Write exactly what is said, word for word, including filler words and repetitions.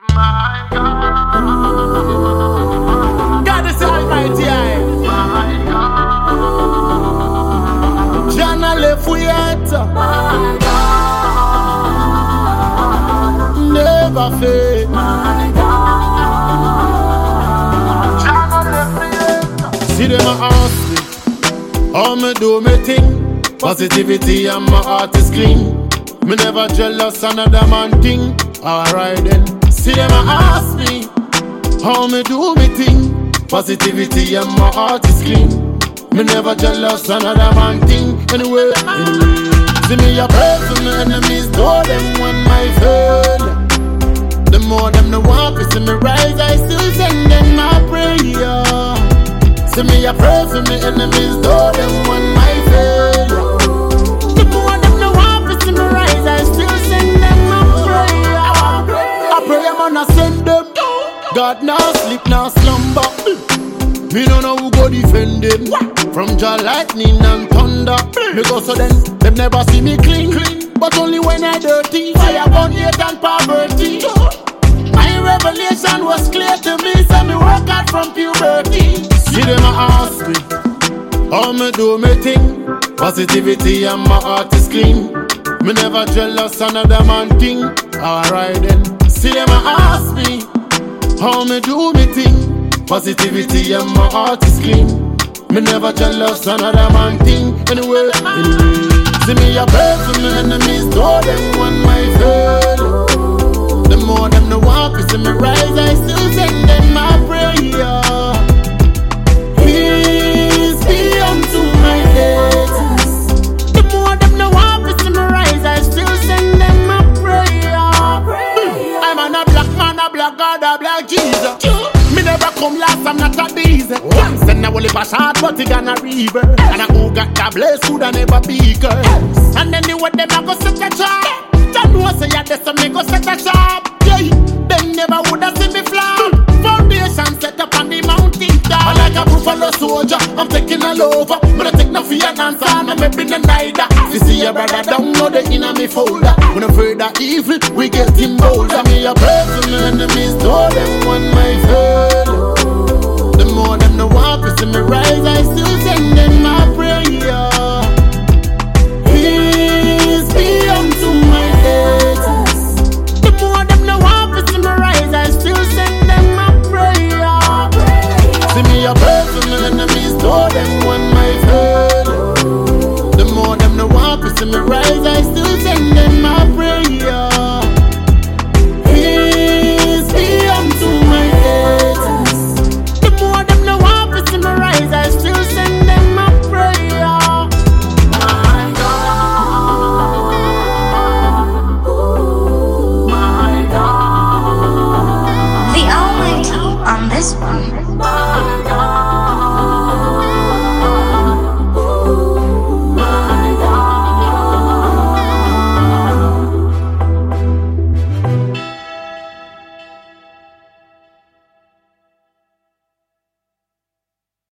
My God, God is Almighty. My God, Jana left we yet. My God, never fail. My God, Jana left we yet. See them a ask me, how me do me thing. Positivity and my heart is clean. Me never jealous another man thing. Alright then. See them a ask me, how me do me thing. Positivity and my heart is clean. Me never jealous another man thing. Anyway, anyway. See me a pray for my enemies, know them when my fail. The more them the want to see me rise, I still send them my prayer. See me a pray for my enemies, know them when my fail. The more them the want to see me rise, I still send them my prayer. I pray I'm gonna send them. God now sleep, now slumber. Me no know who go defend them. From Jah lightning and thunder. Because of them, them never see me clean. But only when I dirty. Fire burn hate and poverty. My revelation was clear to me, so me work out from puberty. See them a ask me, how me do me thing. Positivity and my heart is clean. Me never jealous another man thing. Alright then. See them a ask me, how me do me thing. Positivity and my heart is clean. Me never jealous another man thing. Anyway, anyway. See me a pray for my enemies, know them when my fail. The more them the want to see me rise, I still send them my prayer. Peace be unto my haters. The more them the want to see me rise, I still send them my prayer. I'm a black man, a black God, a black Jesus. Me never come last, I'm not a diesel. One send a whole heap of shot, but he gonna river. And I who got the blaze, could I never be girl. And then the way them a go set a trap. Don't know say ya this, so me go set a trap. Yeah, them never woulda see me fly. Foundation set up on the mountain top. I like a buffalo soldier, I'm taking all over. But I take no fear and son, I'm a been a neither. You see your brother download the inner me folder. When I'm afraid of evil, we get him bolder. Me a pray for my enemies, know them when my fail. The more them the want to see me rise, I still send them my prayer. Peace be unto my haters. The more them the want to see me rise, I still send them my prayer. See me a pray for my enemies, know them when my fail. The more them the want to see me rise, I still send them my prayer. Peace be unto my haters. The more them the want to see me rise, I still send them my prayer. My God, my God, The Almighty on this one. my God.